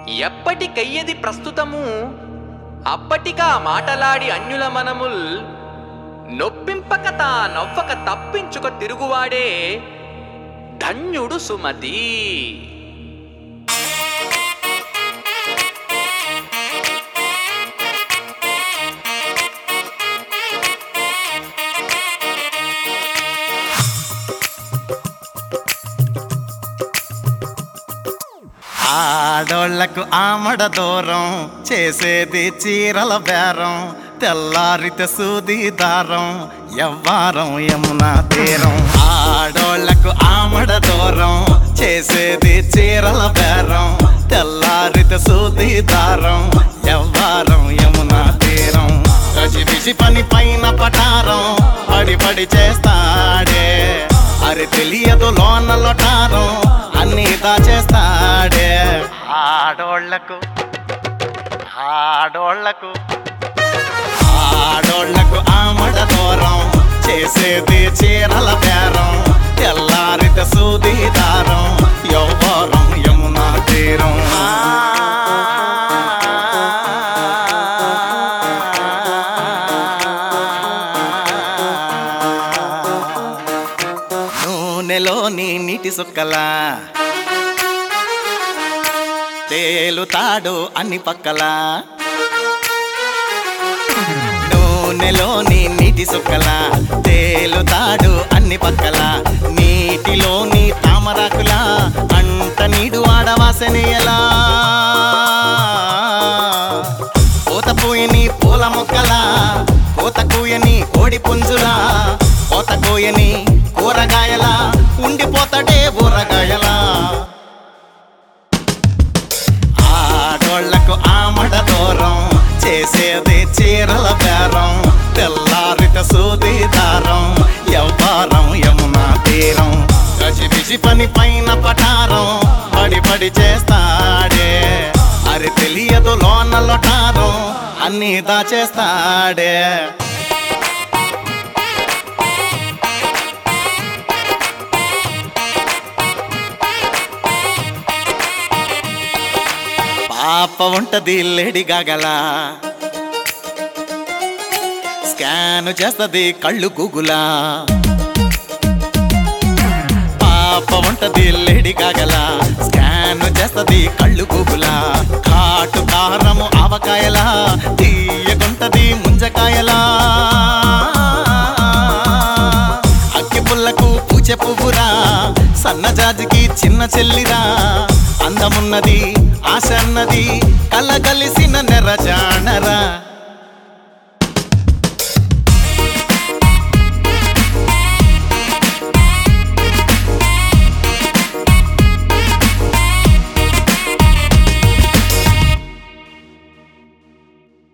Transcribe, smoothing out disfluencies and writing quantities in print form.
ఎప్పటికయ్యది ప్రస్తుతము అప్పటికా మాటలాడి అన్యుల మనముల్ నొప్పింపక తా నవ్వక తప్పించుక తిరుగువాడే ధన్యుడు సుమతి. ఆడోళ్లకు ఆమడ దూరం చేసేది చీరల బేరం, తెల్లారితే సూది దారం ఎవ్వారం యమునా తీరం. ఆడోళ్లకు ఆమడ దూరం చేసేది చీరల బేరం, తెల్లారితే సూది దారం ఎవ్వారం యమునా తీరం. గజిబిజి పని పైన పటారం పడి పడి చేస్తాడే, అరే తెలియదు లోన లొటారం అన్నీ దాచేస్తాడే. ఆడోళ్లకు ఆడోళ్లకు ఆడోళ్లకు ఆమడ దూరం చేసేది చీరల బేరం, తెల్లారితే సూది దారం యవ్వారం యమునా తీరం. నూనెలోని నీటి సుక్కలా తేలుతాడు అన్ని పక్కలా, నూనెలోని నీటి సుక్కలా తేలుతాడు అన్ని పక్కలా, నీటిలోని తామరాకులా అంట నీడు ఆడవాసనేయలా, పూత పూయని పూల మొక్కలా కోత కూయని కోడి పుంజులా, కోత కూయని కూరగాయలా ఉండిపోతాడే ఊరగాయలా. ఆడోళ్లకు ఆమడ దూరం చేసేది చీరల బేరం, తెల్లారితే సూది దారం యవ్వారం యమునా తీరం. గజిబిజి పని పైన పటారం పడి పడి చేస్తాడే, అరే తెలియదు లోన లొటారం అన్నీ దాచేస్తాడే. పాప ఉంటది లేడీ గాగలా, స్కాన్ చేస్తది కళ్ళు గూగులా. పాప ఉంటది లేడీ గాగలా, స్కాన్ చేస్తది కళ్ళు గూగులా. కాటు కారము ఆవకాయలా తీయగుంటది ముంజకాయలా, అక్కి పుల్లకు పూచె పువ్వురా సన్నజాజికి చిన్న చెల్లిరా. అందమున్నది ఆశ అన్నది కలగలిసిన నెరజానరా.